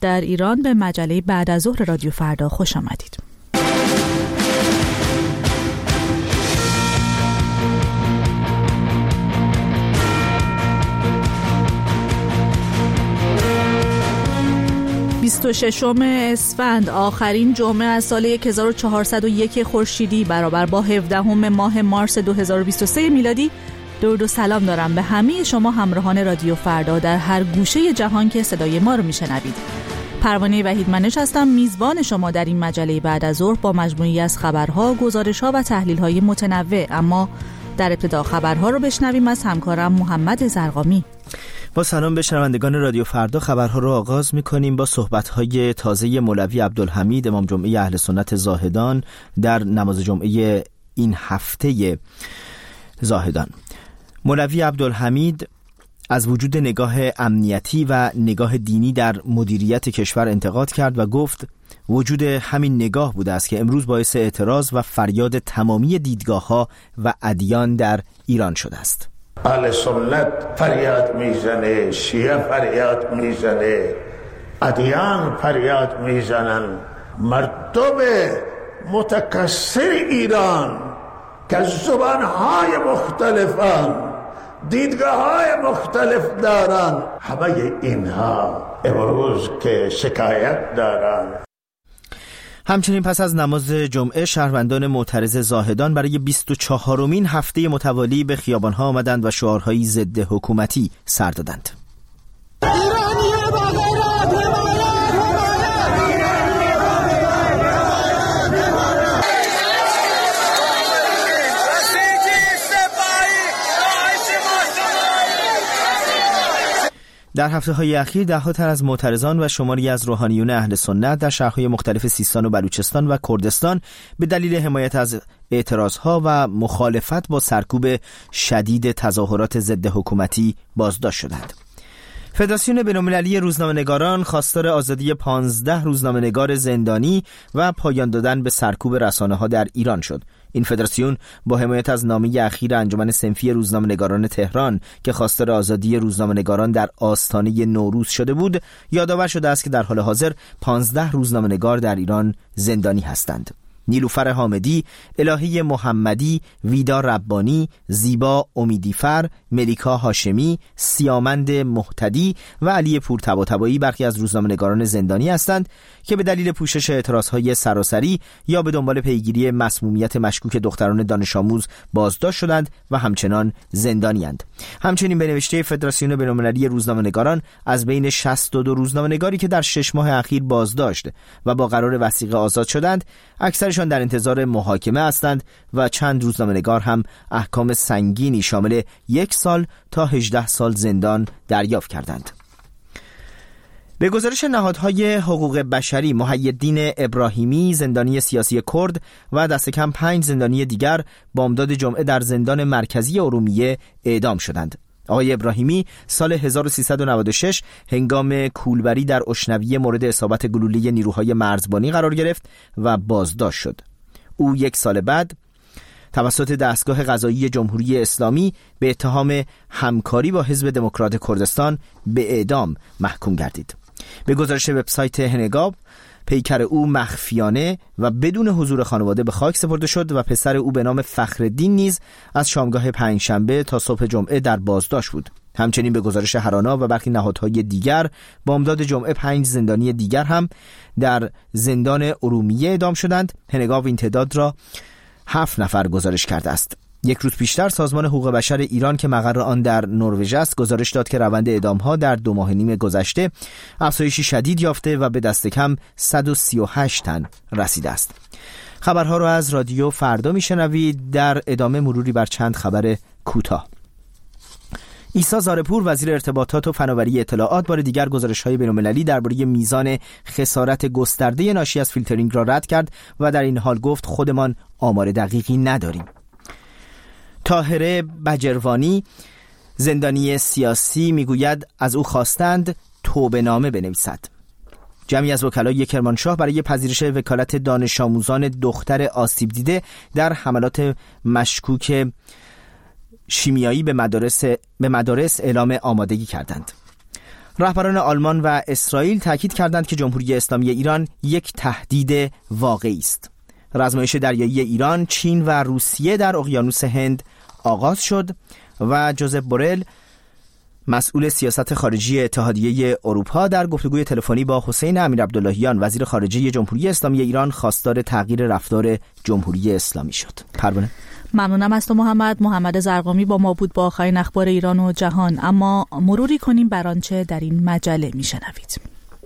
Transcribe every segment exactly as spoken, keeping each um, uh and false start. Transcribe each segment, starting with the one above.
در ایران به مجله بعد از ظهر رادیو فردا خوش آمدید. بیست و ششم اسفند، آخرین جمعه از سال هزار و چهارصد و یک خورشیدی برابر با هفدهم ماه مارس دو هزار و بیست و سه میلادی. درود و سلام دارم به همه شما همراهان رادیو فردا در هر گوشه جهان که صدای ما رو میشنوید. پروانه وحیدمنش هستم، میزبان شما در این مجله بعد از ظهر با مجموعی از خبرها، گزارش‌ها و تحلیل‌های متنوع. اما در ابتدا خبرها رو بشنویم از همکارم محمد زرقامی. با سلام به شنوندگان رادیو فردا، خبرها رو آغاز می‌کنیم با صحبت‌های تازه مولوی عبدالحمید امام جمعه اهل سنت زاهدان در نماز جمعه این هفته زاهدان. مولوی عبدالحمید از وجود نگاه امنیتی و نگاه دینی در مدیریت کشور انتقاد کرد و گفت وجود همین نگاه بوده است که امروز باعث اعتراض و فریاد تمامی دیدگاه‌ها و ادیان در ایران شده است. اهل سنت فریاد میزنه، شیعه فریاد میزنه، ادیان فریاد میزنن. مردم متکثر ایران که زبانهای مختلفان، دیدگاه‌های مختلف دارن، همه اینها امروز که شکایت دارن. همچنین پس از نماز جمعه شهروندان معترض زاهدان برای بیست و چهارمین هفته متوالی به خیابان‌ها آمدند و شعارهایی ضد حکومتی سر دادند. در هفته‌های اخیر ده‌ها تن از معترضان و شماری از روحانیون اهل سنت در شهرهای مختلف سیستان و بلوچستان و کردستان به دلیل حمایت از اعتراضها و مخالفت با سرکوب شدید تظاهرات ضد حکومتی بازداشت شدند. فدراسیون بین‌المللی روزنامه‌نگاران خواستار آزادی پانزده روزنامه‌نگار زندانی و پایان دادن به سرکوب رسانه‌ها در ایران شد. این فدراسیون با حمایت از نامه اخیر انجمن صنفی روزنامه‌نگاران تهران که خواستار آزادی روزنامه‌نگاران در آستانه نوروز شده بود، یادآور شده است که در حال حاضر پانزده روزنامه‌نگار در ایران زندانی هستند. نیلوفر حامدی، الهی محمدی، ویدا ربانی، زیبا امیدیفر، ملیکا هاشمی، سیامند محتدی و علی پورطباطبایی برخی از روزنامه‌نگاران زندانی هستند که به دلیل پوشش اعتراضهای سراسری یا به دنبال پیگیری مسمومیت مشکوک دختران دانش آموز بازداشت شدند و همچنان زندانی‌اند. همچنین به نوشته فدراسیون بین‌المللی روزنامه‌نگاران از بین شصت و دو روزنامه‌نگاری که در شش ماه اخیر بازداشت و با قرار وثیقه آزاد شدند، اکثرشان در انتظار محاکمه هستند و چند روزنامه‌نگار هم احکام سنگینی شامل یک سال تا هجده سال زندان دریافت کردند. به گزارش نهادهای حقوق بشری، محی‌الدین ابراهیمی زندانی سیاسی کرد و دست کم پنج زندانی دیگر بامداد جمعه در زندان مرکزی ارومیه اعدام شدند. آقای ابراهیمی سال هزار و سیصد و نود و شش هنگام کولبری در اشنویه مورد اصابت گلوله نیروهای مرزبانی قرار گرفت و بازداشت شد. او یک سال بعد توسط دستگاه قضایی جمهوری اسلامی به اتهام همکاری با حزب دموکرات کردستان به اعدام محکوم گردید. به گزارش وبسایت هنگاب، پیکر او مخفیانه و بدون حضور خانواده به خاک سپرده شد و پسر او به نام فخرالدین نیز از شامگاه پنجشنبه تا صبح جمعه در بازداشت بود. همچنین به گزارش هرانا و برخی نهادهای دیگر، بامداد جمعه پنج زندانی دیگر هم در زندان ارومیه اعدام شدند. هنگاب این تعداد را هفت نفر گزارش کرده است. یک روز پیشتر سازمان حقوق بشر ایران که مقر آن در نروژ است گزارش داد که روند اعدام‌ها در دو ماه نیم گذشته افزایشی شدید یافته و به دست کم صد و سی و هشت تن رسیده است. خبرها را از رادیو فردا میشنوید. در ادامه مروری بر چند خبر کوتاه. عیسی زارپور وزیر ارتباطات و فناوری اطلاعات بار دیگر گزارش‌های بین‌المللی درباره میزان خسارت گسترده ناشی از فیلترینگ را رد کرد و در این حال گفت خودمان آمار دقیقی نداریم. طاهره بجروانی زندانی سیاسی میگوید از او خواستند توبه نامه بنویسد. جمعی از وکلای کرمانشاه برای پذیرش وکالت دانش آموزان دختر آسیب دیده در حملات مشکوک شیمیایی به مدارس به مدارس اعلام آمادگی کردند. رهبران آلمان و اسرائیل تاکید کردند که جمهوری اسلامی ایران یک تهدید واقعی است. رزمایش دریایی ایران، چین و روسیه در اقیانوس هند آغاز شد و جوزف بورل مسئول سیاست خارجی اتحادیه اروپا در گفتگوی تلفنی با حسین امیرعبداللهیان وزیر خارجه جمهوری اسلامی ایران خواستار تغییر رفتار جمهوری اسلامی شد. پروانه، ممنونم از تو محمد. محمد زرقامی با ما بود با آخرین اخبار ایران و جهان. اما مروری کنیم بر آنچه در این مجله میشنوید.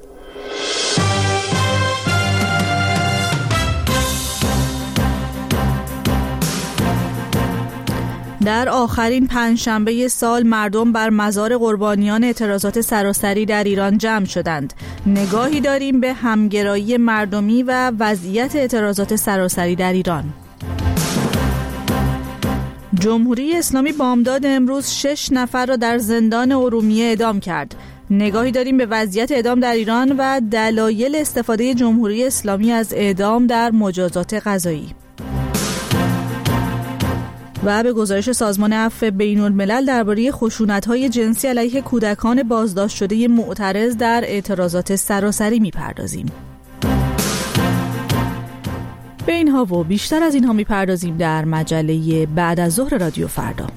در آخرین پنجشنبه سال مردم بر مزار قربانیان اعتراضات سراسری در ایران جمع شدند. نگاهی داریم به همگرایی مردمی و وضعیت اعتراضات سراسری در ایران. جمهوری اسلامی بامداد امروز شش نفر را در زندان ارومیه اعدام کرد. نگاهی داریم به وضعیت اعدام در ایران و دلایل استفاده جمهوری اسلامی از اعدام در مجازات قضایی. و به گزارش سازمان عفو بین‌الملل درباره خشونت‌های جنسی علیه کودکان بازداشت شده معترض در اعتراضات سراسری می‌پردازیم. به اینها و بیشتر از اینها می‌پردازیم در مجله بعد از ظهر رادیو فردا.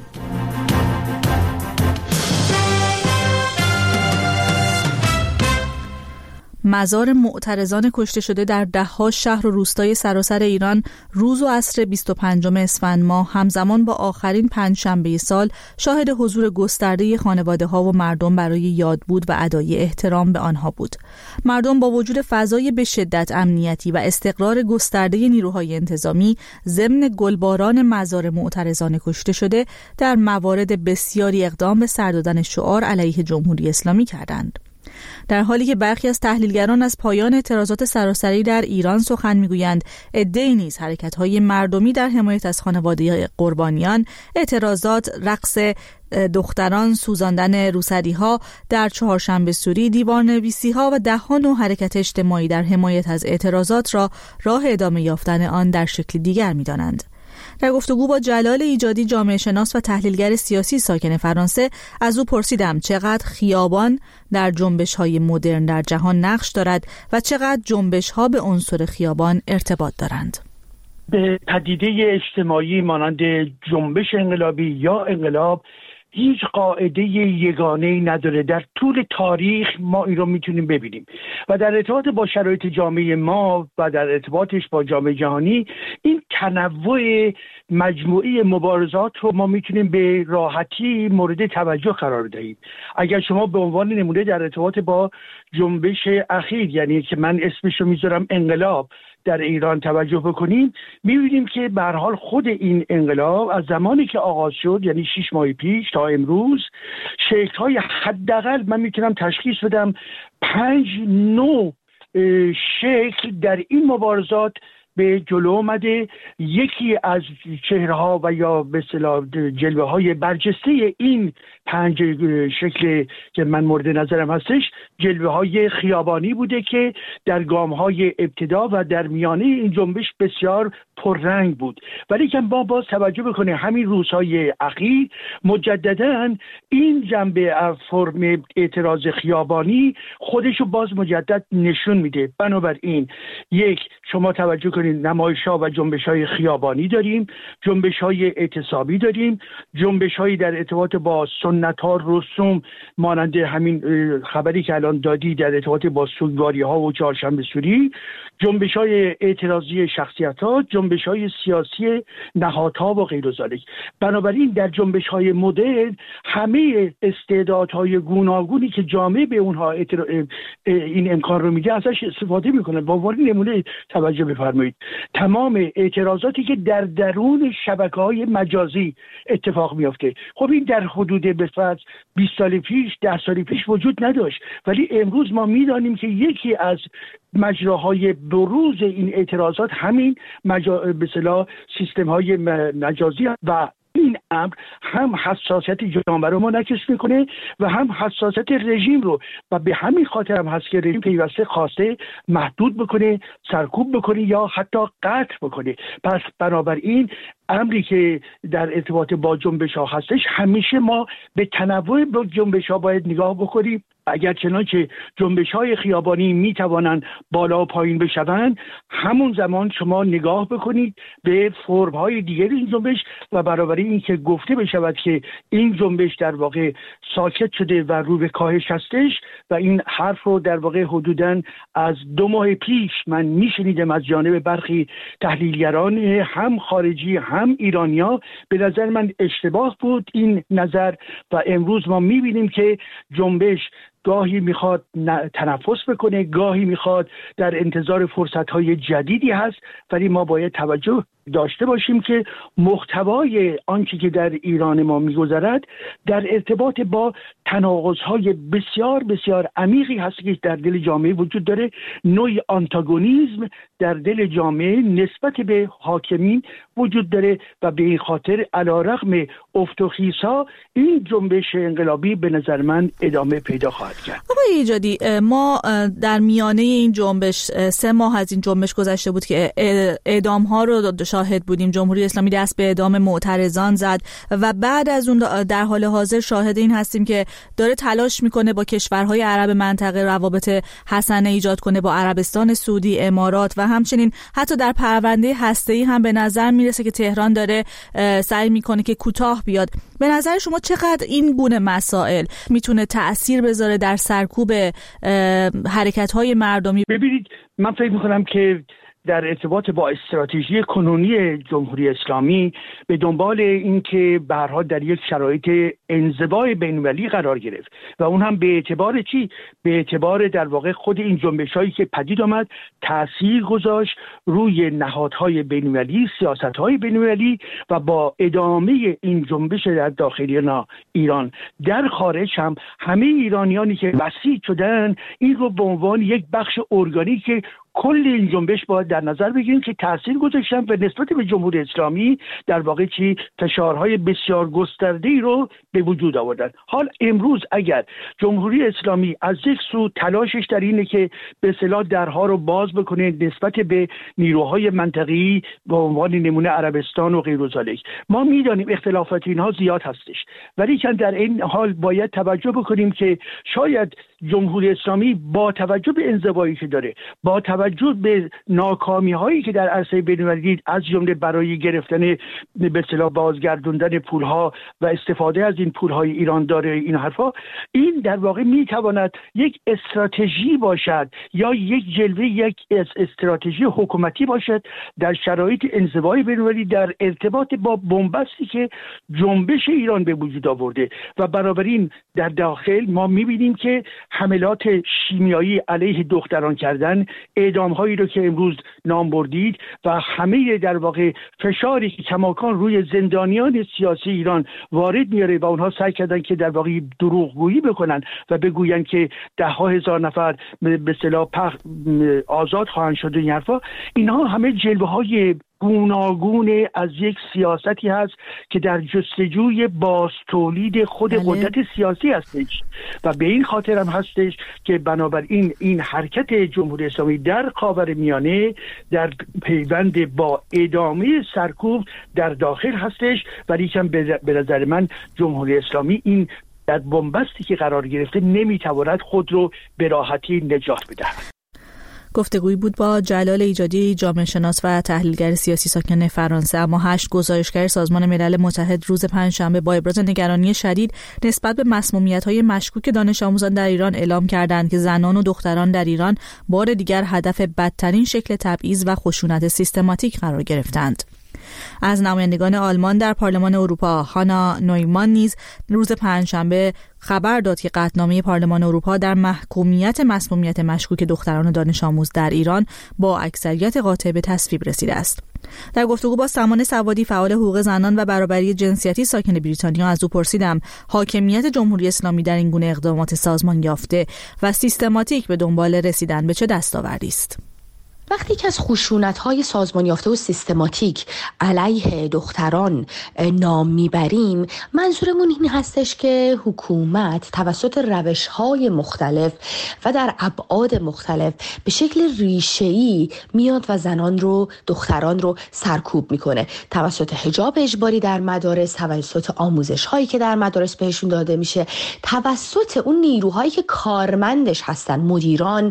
مزار معترضان کشته شده در ده‌ها شهر و روستای سراسر ایران روز و عصر بیست و پنجم اسفند ماه همزمان با آخرین پنجشنبه سال شاهد حضور گسترده خانواده‌ها و مردم برای یادبود و ادای احترام به آنها بود. مردم با وجود فضای به شدت امنیتی و استقرار گسترده نیروهای انتظامی ضمن گلباران مزار معترضان کشته شده در موارد بسیاری اقدام به سر دادن شعار علیه جمهوری اسلامی کردند. در حالی که برخی از تحلیلگران از پایان اعتراضات سراسری در ایران سخن میگویند، عده‌ای نیز حرکت‌های مردمی در حمایت از خانواده قربانیان، اعتراضات، رقص دختران، سوزاندن روسری‌ها در چهارشنبه سوری، دیوارنویسی‌ها و ده‌ها نوع حرکت اجتماعی در حمایت از اعتراضات را راه ادامه یافتن آن در شکل دیگر می‌دانند. در گفتگو با جلال ایجادی، جامعه شناس و تحلیلگر سیاسی ساکن فرانسه، از او پرسیدم چقدر خیابان در جنبش‌های مدرن در جهان نقش دارد و چقدر جنبش‌ها به عنصر خیابان ارتباط دارند. به پدیده اجتماعی مانند جنبش انقلابی یا انقلاب هیچ قاعده یگانه‌ای نداره. در طول تاریخ ما این رو میتونیم ببینیم و در ارتباط با شرایط جامعه ما و در ارتباطش با جامعه جهانی این تنوع مجموعی مبارزات رو ما میتونیم به راحتی مورد توجه قرار دهیم. اگر شما به عنوان نمونه در ارتباط با جنبش اخیر، یعنی که من اسمش رو میذارم انقلاب، در ایران توجه بکنیم، می‌بینیم که به هر حال خود این انقلاب از زمانی که آغاز شد، یعنی شش ماه پیش تا امروز، شکل‌های حداقل من میتونم تشخیص بدم پنج نوع شکل در این مبارزات به جلو اومده. یکی از چهره‌ها و یا به اصطلاح جلوه‌های برجسته این پنج شکل که من مورد نظرم هستش، جلوه‌های خیابانی بوده که در گام‌های ابتدا و در میانه این جنبش بسیار پررنگ بود. ولی که ما باز توجه بکنه همین روزهای اخیر مجدداً این جنبه فرم اعتراض خیابانی خودشو باز مجدد نشون میده. بنابراین یک، شما توجه کنید نمایش‌ها و جنبش‌های خیابانی داریم، جنبش‌های اعتصابی داریم، جنبش‌هایی در ارتباط با سنت‌ها، رسوم مانند همین خبری که الان دادی در ارتباط با سوگواری‌ها و چهارشنبه سوری، جنبش‌های اعتراضی شخصیت‌ها، جنبش‌های سیاسی نهادها و غیر ذالک. بنابراین در جنبش‌های مدرن همه استعدادهای گوناگونی که جامعه به اونها این امکان رو میده ازش استفاده میکنه. با عنوان نمونه توجه بفرمایید، تمام اعتراضاتی که در درون شبکه‌های مجازی اتفاق میفته، خب این در حدود به فرض بیست سال پیش، ده سال پیش وجود نداشت، ولی امروز ما میدانیم که یکی از مجراهای بروز این اعتراضات همین مجا... به اصطلاح سیستم‌های مجازی و این امر هم حساسیت جامعه رو منعکس میکنه و هم حساسیت رژیم رو، و به همین خاطر هم هست که رژیم پیوسته خواسته محدود بکنه، سرکوب بکنه یا حتی قطع بکنه. پس بنابراین امری که در ارتباط با جنبش ها هستش، همیشه ما به تنوع جنبش ها باید نگاه بکنیم. اگر چنانچه جنبش های خیابانی می توانند بالا و پایین بشوند، همون زمان شما نگاه بکنید به فرم های دیگر این جنبش و برابر این که گفته بشود که این جنبش در واقع ساکت شده و رو به کاهش هستش و این حرف رو در واقع حدوداً از دو ماه پیش من میشنیدم از جانب برخی تحلیلگران هم خارجی هم ایرانیا. به نظر من اشتباه بود این نظر و امروز ما میبینیم که جنبش گاهی میخواد تنفس بکنه، گاهی میخواد در انتظار فرصتهای جدیدی هست، ولی ما باید توجه داشته باشیم که محتوای آنچه که در ایران ما میگذرد در ارتباط با تناقض‌های بسیار بسیار عمیقی هست که در دل جامعه وجود داره. نوعی آنتاگونیسم در دل جامعه نسبت به حاکمین وجود داره و به این خاطر علیرغم افت و خیزها این جنبش انقلابی به نظر من ادامه پیدا خواهد کرد. آقای ایجادی، ما در میانه این جنبش سه ماه از این جنبش گذشته بود که اعدام ها رو شاهد بودیم. جمهوری اسلامی دست به اعدام معترضان زد و بعد از اون در حال حاضر شاهد این هستیم که داره تلاش میکنه با کشورهای عرب منطقه روابط حسنه ایجاد کنه، با عربستان سعودی، امارات و همچنین حتی در پرونده هسته‌ای هم به نظر میرسه که تهران داره سعی میکنه که کوتاه بیاد. به نظر شما چقدر این گونه مسائل میتونه تأثیر بذاره در سرکوب حرکت‌های مردمی؟ ببینید، من فکر میکنم که در ارتباط با استراتژی کنونی جمهوری اسلامی به دنبال این که به هر حال در یک شرایط انزوای بین‌المللی قرار گرفت و اون هم به اعتبار چی؟ به اعتبار در واقع خود این جنبش‌هایی که پدید آمد تأثیر گذاشت روی نهادهای بین‌المللی، سیاست‌های بین‌المللی و با ادامه این جنبش در داخل ایران در خارج هم همه ایرانیانی که بسیج شدن این رو به عنوان یک بخش ارگانیک کل این جنبش باید در نظر بگیریم که تاثیر گذاشتن و نسبت به جمهوری اسلامی در واقع چی فشارهای بسیار گسترده‌ای رو به وجود آوردن. حال امروز اگر جمهوری اسلامی از یک سو تلاشش در اینه که به اصطلاح درها رو باز بکنه نسبت به نیروهای منطقه‌ای به عنوان نمونه عربستان و غیر ذالک، ما میدانیم اختلافات اینها زیاد هستش، ولی که در این حال باید توجه بکنیم که شاید جمهوری اسلامی با توجه به انزوایی که داره، با توجه به ناکامی هایی که در عرصه بین‌المللی از جمله برای گرفتن به اصطلاح بازگردوندن پول ها و استفاده از این پول های ایران داره این حرفا، این در واقع میتواند یک استراتژی باشد یا یک جلوه یک استراتژی حکومتی باشد در شرایط انزوای بین‌المللی در ارتباط با بنبستی که جنبش ایران به وجود آورده و بنابراین در داخل ما میبینیم که حملات شیمیایی علیه دختران کردن، اعدام هایی رو که امروز نام بردید و همه در واقع فشاری که کماکان روی زندانیان سیاسی ایران وارد میاره و اونها سعی کردن که در واقع دروغگویی بکنن و بگوین که ده ها هزار نفر به اصطلاح آزاد خواهند شد و این حرفا، اینها همه جلوه های گوناگون از یک سیاستی هست که در جستجوی باز تولید خود بله. قدرت سیاسی هستش و به این خاطر هم هستش که بنابراین این حرکت جمهوری اسلامی در خاورمیانه در پیوند با ادامه سرکوب در داخل هستش، ولی که به نظر من جمهوری اسلامی این در بنبستی که قرار گرفته نمیتواند خود رو به راحتی نجات بدهد. گفتگویی بود با جلال ایجادی، جامعه شناس و تحلیلگر سیاسی ساکن فرانسه. اما هشت گزارشگر سازمان ملل متحد روز پنجشنبه با ابراز نگرانی شدید نسبت به مسمومیت‌های مشکوک دانش آموزان در ایران اعلام کردند که زنان و دختران در ایران بار دیگر هدف بدترین شکل تبعیض و خشونت سیستماتیک قرار گرفتند. از نمایندگان آلمان در پارلمان اروپا هانا نویمان نیز روز پنجشنبه خبر داد که قطعنامه پارلمان اروپا در محکومیت مسمومیت مشکوک دختران دانش آموز در ایران با اکثریت قاطع به تصویب رسیده است. در گفتگو با سمان سوادی فعال حقوق زنان و برابری جنسیتی ساکن بریتانیا از او پرسیدم حاکمیت جمهوری اسلامی در این گونه اقدامات سازمان یافته و سیستماتیک به دنبال رسیدن به چه دستاوردی است. وقتی که از خشونت‌های سازمان یافته و سیستماتیک علیه دختران نام میبریم، منظورمون این هستش که حکومت توسط روش‌های مختلف و در ابعاد مختلف به شکل ریشه‌ای میاد و زنان رو، دختران رو سرکوب میکنه، توسط حجاب اجباری در مدارس، توسط آموزش‌هایی که در مدارس بهشون داده میشه، توسط اون نیروهایی که کارمندش هستن، مدیران،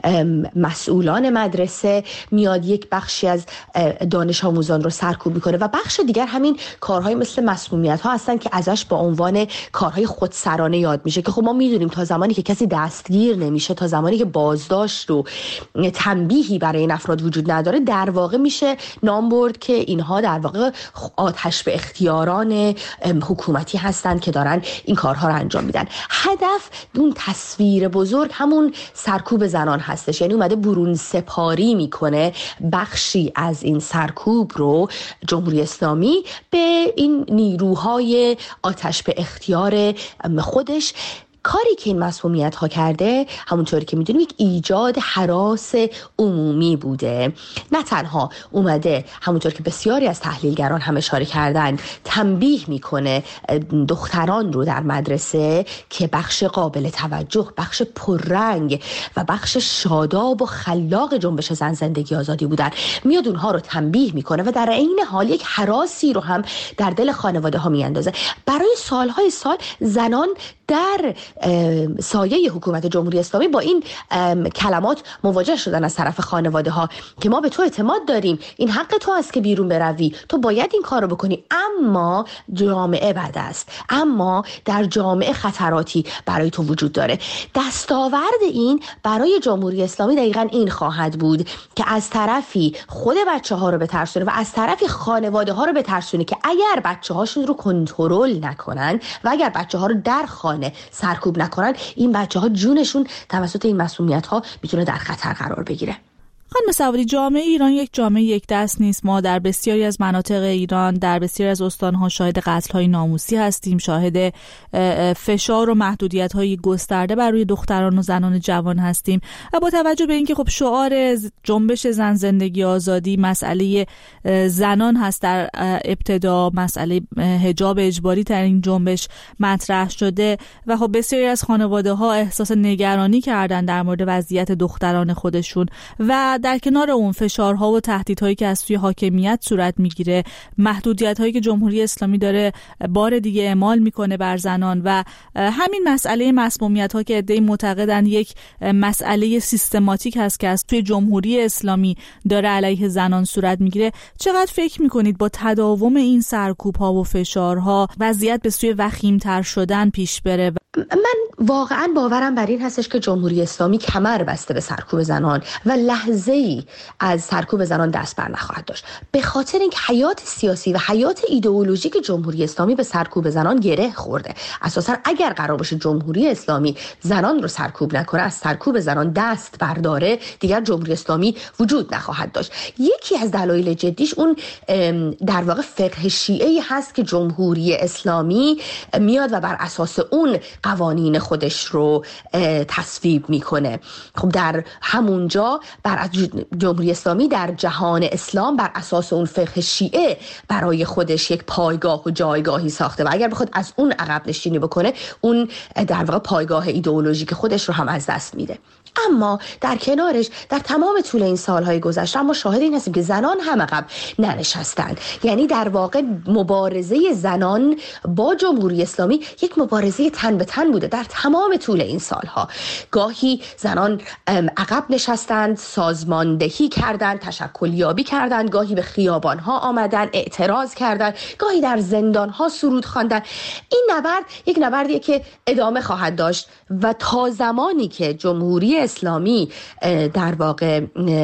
مسئولان مدرسه، میاد یک بخشی از دانش آموزان رو سرکوب میکنه و بخش دیگر همین کارهای مثل مسمومیت ها هستن که ازش با عنوان کارهای خودسرانه یاد میشه که خب ما میدونیم تا زمانی که کسی دستگیر نمیشه، تا زمانی که بازداشت و تنبیهی برای این افراد وجود نداره، در واقع میشه نام برد که اینها در واقع آتش به اختیاران حکومتی هستن که دارن این کارها رو انجام میدن. هدف اون تصویر بزرگ همون سرکوب زنان هستش، یعنی اومده برون سپاری میکنه بخشی از این سرکوب رو جمهوری اسلامی به این نیروهای آتش به اختیار خودش. کاری که این مسمومیت ها کرده همونطوری که میدونیم یک ایجاد هراس عمومی بوده. نه تنها اومده همونطور که بسیاری از تحلیلگران هم اشاره کردن تنبیه میکنه دختران رو در مدرسه که بخش قابل توجه، بخش پررنگ و بخش شاداب و خلاق جنبش زن زندگی آزادی بودن، میاد اونها رو تنبیه میکنه و در عین حال یک هراسی رو هم در دل خانواده ها میاندازه. برای سالهای سال زنان در سایه حکومت جمهوری اسلامی با این کلمات مواجه شدن از طرف خانواده ها که ما به تو اعتماد داریم، این حق تو است که بیرون بروی، تو باید این کار رو بکنی، اما جامعه بد است، اما در جامعه خطراتی برای تو وجود داره. دستاورد این برای جمهوری اسلامی دقیقاً این خواهد بود که از طرفی خود بچه ها رو بترسونه و از طرفی خانواده ها رو بترسونه که اگر بچه هاشون رو کنترل نکنن و اگر بچه ها رو در خانه سرکوب نکنن، این بچه ها جونشون توسط این مسئولیت ها میتونه در خطر قرار بگیره. خانم سوادی، جامعه ایران یک جامعه یک دست نیست. ما در بسیاری از مناطق ایران، در بسیاری از استان‌ها شاهد قتل‌های ناموسی هستیم، شاهد فشار و محدودیت‌های گسترده بر روی دختران و زنان جوان هستیم. و با توجه به اینکه خب شعار جنبش زن زندگی آزادی مسئله زنان هست، در ابتدا مسئله حجاب اجباری در این جنبش مطرح شده و خب بسیاری از خانواده‌ها احساس نگرانی کردن در مورد وضعیت دختران خودشون و در کنار اون فشارها و تهدیدهایی که از سوی حاکمیت صورت میگیره، محدودیت‌هایی که جمهوری اسلامی داره بار دیگه اعمال میکنه بر زنان و همین مسئله مسمومیت‌ها که عده‌ای معتقدن یک مسئله سیستماتیک هست که از توی جمهوری اسلامی داره علیه زنان صورت میگیره، چقدر فکر میکنید با تداوم این سرکوب‌ها و فشارها وضعیت به سوی وخیم‌تر شدن پیش بره؟ من واقعا باورم بر این هستش که جمهوری اسلامی کمر بسته به سرکوب زنان و لحظه‌ای از سرکوب زنان دست بر نخواهد داشت، به خاطر اینکه حیات سیاسی و حیات ایدئولوژیک جمهوری اسلامی به سرکوب زنان گره خورده. اساسا اگر قرار باشه جمهوری اسلامی زنان رو سرکوب نکنه، از سرکوب زنان دست برداره، دیگر جمهوری اسلامی وجود نخواهد داشت. یکی از دلایل جدیش اون در واقع فقه شیعه‌ای هست که جمهوری اسلامی میاد و بر اساس اون قوانین خودش رو تصویب میکنه. خب در همونجا بر جمهوری اسلامی در جهان اسلام بر اساس اون فقه شیعه برای خودش یک پایگاه و جایگاهی ساخته و اگر بخواد از اون عقب نشینی بکنه، اون در واقع پایگاه ایدئولوژیک خودش رو هم از دست میده. اما در کنارش در تمام طول این سالهای گذشته ما شاهد این هستیم که زنان هم عقب ننشستند. یعنی در واقع مبارزه زنان با جمهوری اسلامی یک مبارزه تن به تن بوده در تمام طول این سالها. گاهی زنان عقب نشستند، سازماندهی کردند، تشکلیابی کردند، گاهی به خیابانها آمدند، اعتراض کردند، گاهی در زندانها سرود خواندند. این نبرد یک نبردیه که ادامه خواهد داشت و تا زمانی که جمهوری اسلامی در واقع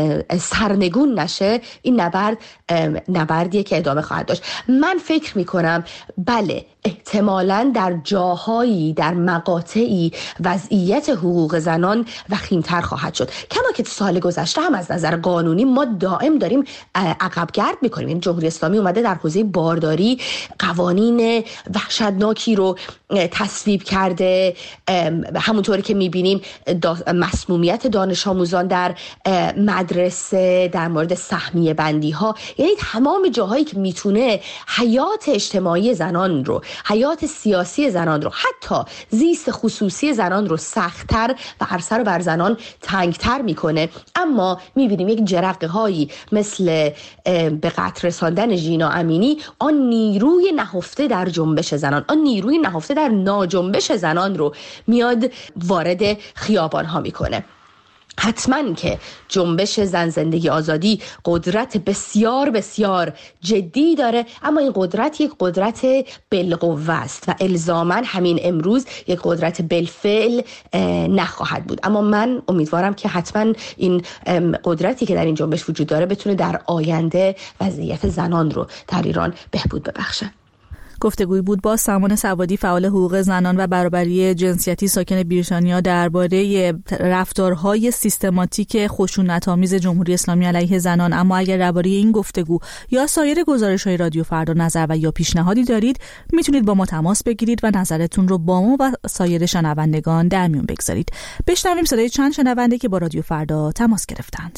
سرنگون نشه، این نبرد نبردیه که ادامه خواهد داشت. من فکر میکنم بله احتمالاً در جاهایی، در مقاطعی وضعیت حقوق زنان وخیم‌تر خواهد شد. کما که سال گذشته هم از نظر قانونی ما دائم داریم عقبگرد میکنیم. این جمهوری اسلامی اومده در حوزه بارداری قوانین وحشتناکی رو تصویب کرده، همونطوری که میبینیم مسمومیت دانش آموزان در مدرسه، در مورد سهمیه بندی ها، یعنی تمام جاهایی که میتونه حیات اجتماعی زنان رو، حیات سیاسی زنان رو، حتی زیست خصوصی زنان رو سخت‌تر و عرصه رو بر زنان تنگتر میکنه. اما میبینیم یک جرقه هایی مثل به قتل رساندن ژینا امینی، آن نیروی نهفته در جنبش زنان، آن نیروی نهفته در ناجنبش زنان رو میاد وارد خیابان ها میکنه. حتما که جنبش زن زندگی آزادی قدرت بسیار بسیار جدی داره، اما این قدرت یک قدرت بالقوه است و الزاماً همین امروز یک قدرت بالفعل نخواهد بود. اما من امیدوارم که حتما این قدرتی که در این جنبش وجود داره بتونه در آینده وضعیت زنان رو در ایران بهبود ببخشه. گفتگوی بود با سامان سوادی، فعال حقوق زنان و برابری جنسیتی ساکن بریتانیا، درباره رفتارهای سیستماتیک خشونت‌آمیز جمهوری اسلامی علیه زنان. اما اگر درباره این گفتگو یا سایر گزارش‌های رادیو فردا نظر و یا پیشنهادی دارید، میتونید با ما تماس بگیرید و نظرتون رو با ما و سایر شنوندگان در میون بگذارید. بشنویم صدای چند شنونده که با رادیو فردا تماس گرفتند.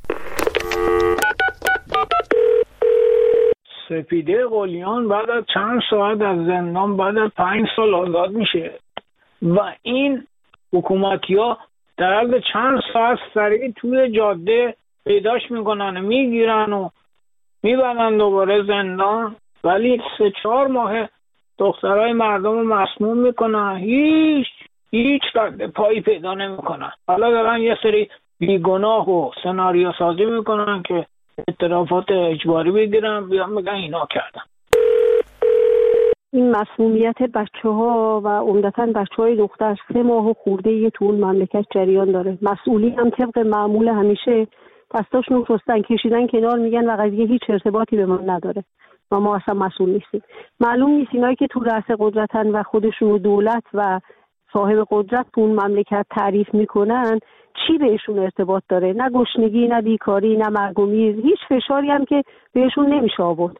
سپیده قلیان بعد از چند ساعت از زندان بعد از پنج سال آزاد میشه و این حکومتی‌ها در عرض چند ساعت سریع توی جاده پیداش میکنن، میگیرن و میبرن دوباره زندان، ولی سه چهار ماه دخترای مردم رو مسموم میکنن، هیچ هیچ رد پایی پیدا نمیکنن. حالا دارن یه سری بیگناه و سناریو سازی میکنن که اعترافات اجباری بگیرن، بیان بگن اینا کردن. این مسمومیت بچه ها و عمدتاً بچه های دختر سه ماه و خورده یه تو اون مملکت جریان داره. مسئولی هم طبق معمول همیشه دستاشون رو رستن کشیدن کنار، میگن و قضیه هیچ ارتباطی به ما نداره و ما اصلا مسئول نیستیم. معلوم نیست اینایی که تو رأس قدرتن و خودشون رو دولت و صاحب قدرت تو اون مملکت تعریف میکنن چی بهشون ارتباط داره؟ نه گشنگی، نه بیکاری، نه مرگ و میر، هیچ فشاری هم که بهشون نمیشه آورد.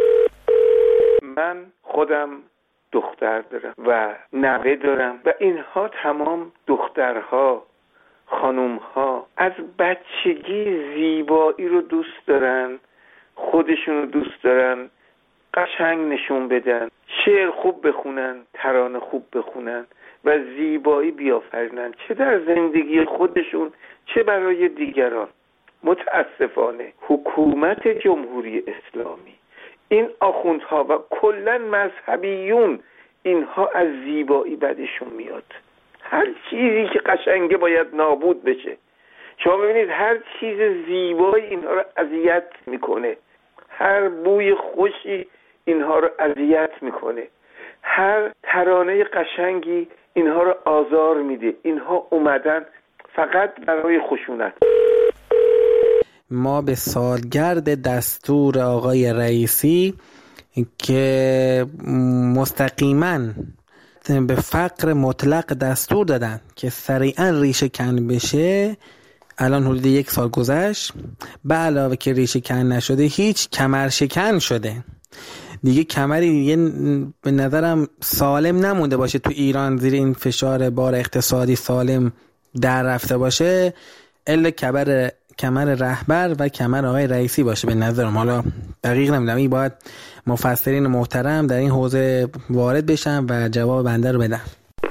من خودم دختر دارم و نوه دارم و اینها تمام دخترها، خانومها از بچگی زیبایی رو دوست دارن، خودشون رو دوست دارن، قشنگ نشون بدن، شعر خوب بخونن، ترانه خوب بخونن و زیبایی بیافرینن، چه در زندگی خودشون چه برای دیگران. متاسفانه حکومت جمهوری اسلامی، این آخوندها و کلن مذهبیون، اینها از زیبایی بدشون میاد. هر چیزی که قشنگه باید نابود بشه. شما ببینید هر چیز زیبایی اینها رو اذیت میکنه، هر بوی خوشی اینها رو اذیت میکنه، هر ترانه قشنگی اینها رو آزار میده. اینها اومدن فقط برای خشونت. ما به سالگرد دستور آقای رئیسی که مستقیما به فقر مطلق دستور دادن که سریعا ریشه کن بشه، الان حدود یک سال گذشت، به علاوه که ریشه کن نشده هیچ کمر شکن شده. دیگه کمری دیگه به نظرم سالم نمونده باشه تو ایران زیر این فشار بار اقتصادی سالم در رفته باشه الا کمر کمر رهبر و کمر آقای رئیسی باشه به نظرم. حالا دقیق نمیدونم، این باید مفسرین محترم در این حوزه وارد بشن و جواب بنده رو بدن.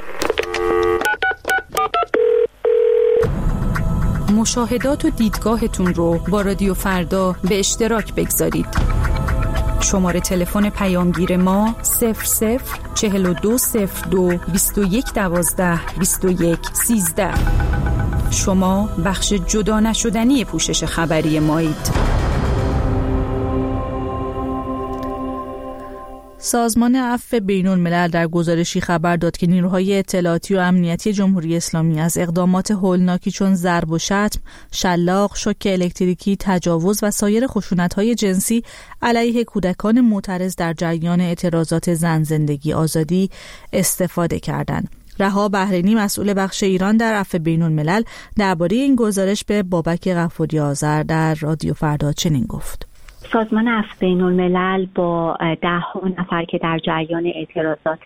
مشاهدات و دیدگاهتون رو با رادیو فردا به اشتراک بگذارید. شماره تلفن پیامگیر ما صفر صفر چهل و دو صفر دو بیست و یک دوازده بیست و یک سیزده. شما بخش جدا نشدنی پوشش خبری مایید. سازمان عفو بین‌الملل در گزارشی خبر داد که نیروهای اطلاعاتی و امنیتی جمهوری اسلامی از اقدامات هولناکی چون ضرب و شتم، شلاق، شوک الکتریکی، تجاوز و سایر خشونت‌های جنسی علیه کودکان معترض در جریان اعتراضات زن زندگی آزادی استفاده کردند. رها بحرینی مسئول بخش ایران در عفو بین‌الملل درباره این گزارش به بابک غفوری آذر در رادیو فردا چنین گفت: سازمان عفو بین‌الملل با ده ها نفر که در جریان اعتراضات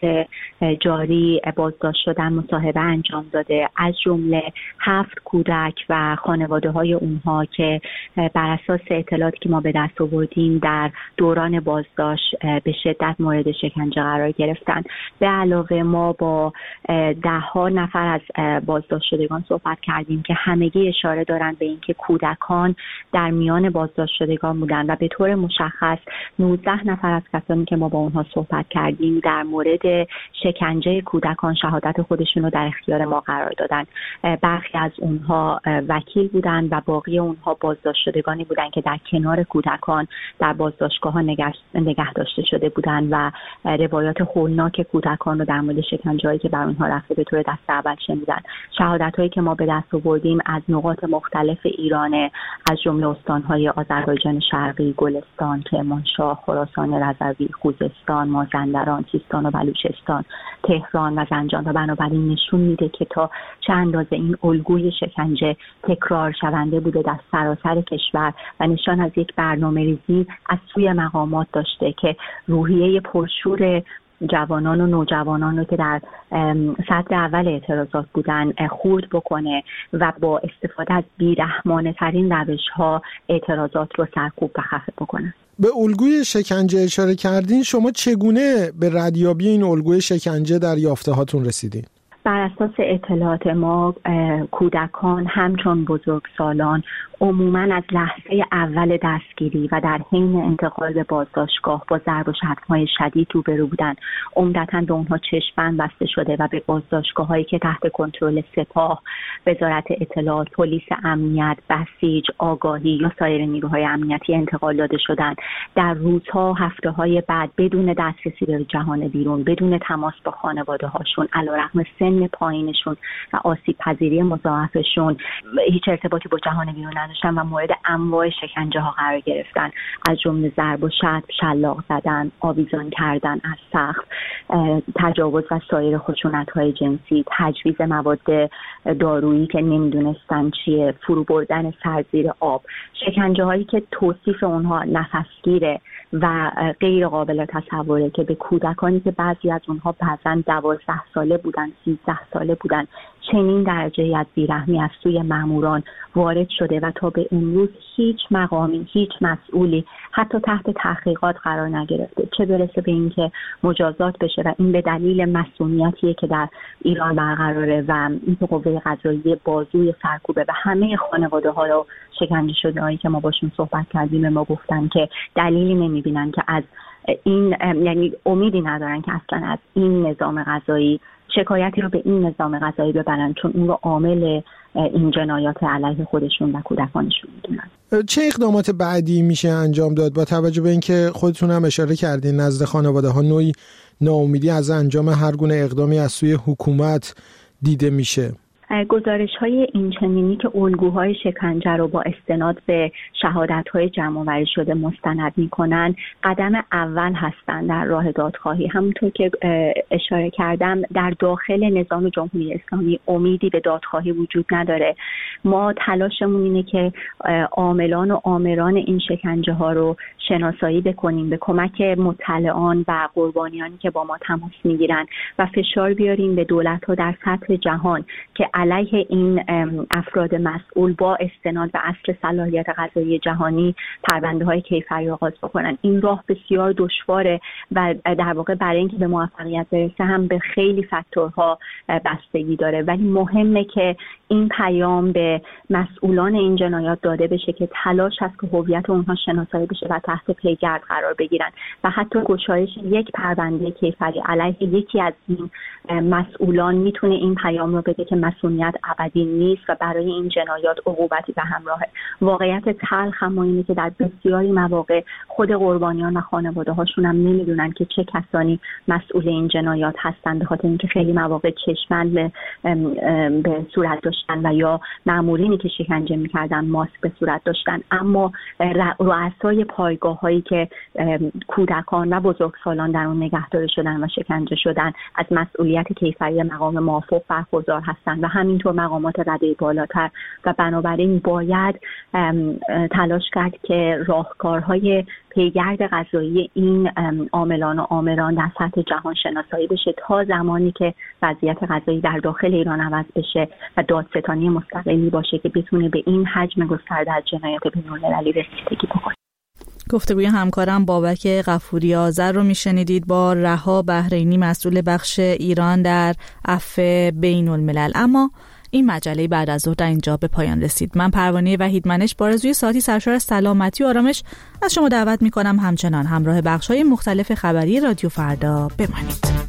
جاری بازداشت شدن مصاحبه انجام داده، از جمله هفت کودک و خانواده های اونها که بر اساس اطلاعاتی که ما به دست آوردیم در دوران بازداشت به شدت مورد شکنجه قرار گرفتن. به علاوه ما با ده ها نفر از بازداشت شدگان صحبت کردیم که همگی اشاره دارند به اینکه کودکان در میان بازداشت شدگان بودن و به طور مشخص نوزده نفر از کسانی که ما با اونها صحبت کردیم در مورد شکنجه کودکان شهادت خودشون رو در اختیار ما قرار دادن. برخی از اونها وکیل بودن و باقی اونها بازداشت شدگانی بودن که در کنار کودکان در بازداشتگاه ها نگه, نگه داشته شده بودن و روایات هولناک کودکان رو در مورد شکنجه‌ای که بر اونها رفته به طور دست اول شنیدن. شهادت‌هایی که ما به دست آوردیم از نقاط مختلف ایران، از جمله استان‌های آذربایجان شرقی، گلستان، کرمانشاه، خراسان رضوی، خوزستان، مازندران، سیستان و بلوچستان، تهران و زنجان، و بنابراین نشون میده که تا چه اندازه این الگوی شکنجه تکرار شونده بوده در سراسر کشور و نشان از یک برنامه‌ریزی از سوی مقامات داشته که روحیه پرشور جوانان و نوجوانان رو که در سطح اول اعتراضات بودن خورد بکنه و با استفاده از بیرحمانه ترین روش ها اعتراضات رو سرکوب و خفه بکنه. به الگوی شکنجه اشاره کردین، شما چگونه به ردیابی این الگوی شکنجه در یافته هاتون رسیدین؟ بر اساس اطلاعات ما کودکان همچون بزرگسالان عموماً از لحظه اول دستگیری و در حین انتقال به بازداشتگاه با ضرب و شتم‌های شدید روبرو بودند. عمدتاً به اونها چشم‌بند بسته شده و به بازداشتگاه‌هایی که تحت کنترل سپاه، وزارت اطلاعات، پلیس امنیت، بسیج، آگاهی یا سایر نیروهای امنیتی انتقال داده شدند. در روزها و هفته‌های بعد بدون دسترسی به جهان بیرون، بدون تماس با خانواده‌هاشون، علیرغم سن پایینشون و آسیب پذیری مضاعفشون، هیچ ارتباطی با جهان بیرون نداشتن و مورد انواع شکنجه ها قرار گرفتن، از جمله ضرب و شتم، شلاق زدن، آویزان کردن از سقف، تجاوز و سایر خشونت های جنسی، تجویز مواد دارویی که نمیدونستن چیه، فرو بردن سر زیر آب، شکنجه هایی که توصیف اونها نفسگیره و غیر قابل تصوره که به کودکانی که بعضی از اونها بعضن دوازده ساله بودن، سیزده ساله بودن، چنین درجه از بیرحمی از سوی ماموران وارد شده و تا به امروز هیچ مقامی، هیچ مسئولی حتی تحت تحقیقات قرار نگرفته، چه برسه به اینکه مجازات بشه. و این به دلیل مسئولیتیه که در ایران برقراره و این قوه قضاییه بازوی سرکوبه و همه خانواده ها رو شکنجه شده هایی که ما باشون صحبت کردیم ما گفتن که دلیلی نمیبینن که از این، یعنی امیدی ندارن که اصلا از این نظام قضایی شکایتی رو به این نظام قضایی ببرن، چون اون رو عامل این جنایات علیه خودشون و کودکانشون میدونن. چه اقدامات بعدی میشه انجام داد با توجه به اینکه خودتون هم اشاره کردین نزد خانواده ها نوعی ناامیدی از انجام هر گونه اقدامی از سوی حکومت دیده میشه؟ گزارش های اینچنینی که الگوهای شکنجه رو با استناد به شهادت های جمع‌آوری شده مستند میکنن قدم اول هستن در راه دادخواهی. همونطور که اشاره کردم در داخل نظام جمهوری اسلامی امیدی به دادخواهی وجود نداره. ما تلاشمون اینه که عاملان و آمران این شکنجه ها رو شناسایی بکنیم به کمک مطلعان و قربانیانی که با ما تماس میگیرن و فشار بیاریم به دولت ها در سطح جهان که علیه این افراد مسئول با استناد به اصل صلاحیت قضایی جهانی پرونده های کیفری آغاز بکنن. این راه بسیار دشواره و در واقع برای اینکه به موفقیت برسه هم به خیلی فاکتورها بستگی داره، ولی مهمه که این پیام به مسئولان این جنایات داده بشه که تلاش هست که هویت اونها شناسایی بشه و تحت تحت پیگرد قرار بگیرن و حتی گشایش یک پرونده کیفری علیه یکی از این مسئولان میتونه این پیام رو بده که مسئولیت ابدی نیست و برای این جنایات عقوبتی به همراهه. واقعیت تلخ هم اینه که در بسیاری مواقع خود قربانیان و خانواده هاشون هم نمیدونن که چه کسانی مسئول این جنایات هستن، به خاطر اینکه خیلی مواقع چشمند به, به صورت داشتن و یا مامورینی که شکنجه میکردن ماسک به صورت داشتن، اما رؤسای پایگاه هایی که کودکان و بزرگسالان در اون نگهداری شدن و شکنجه شدن از مسئولیت کیفری مقام مافوق برخوردار هستند و همینطور مقامات رده بالاتر و بنابراین باید تلاش کرد که راهکارهای پیگرد قضایی این عاملان و آمران در سطح جهان شناسایی بشه تا زمانی که وضعیت قضایی در داخل ایران عوض بشه و دادستانی مستقلی باشه که بتونه به این حجم گسترده از جنایات بین‌المللی رسیدگی بکنه. گفتگوی همکارم بابک غفوری آذر رو میشنیدید با رها بحرینی، مسئول بخش ایران در عفو بین الملل. اما این مجله بعد از ظهر در اینجا به پایان رسید. من پروانه وحیدمنش با آرزوی ساعتی سرشار از سلامتی و آرامش از شما دعوت میکنم همچنان همراه بخش‌های مختلف خبری رادیو فردا بمانید.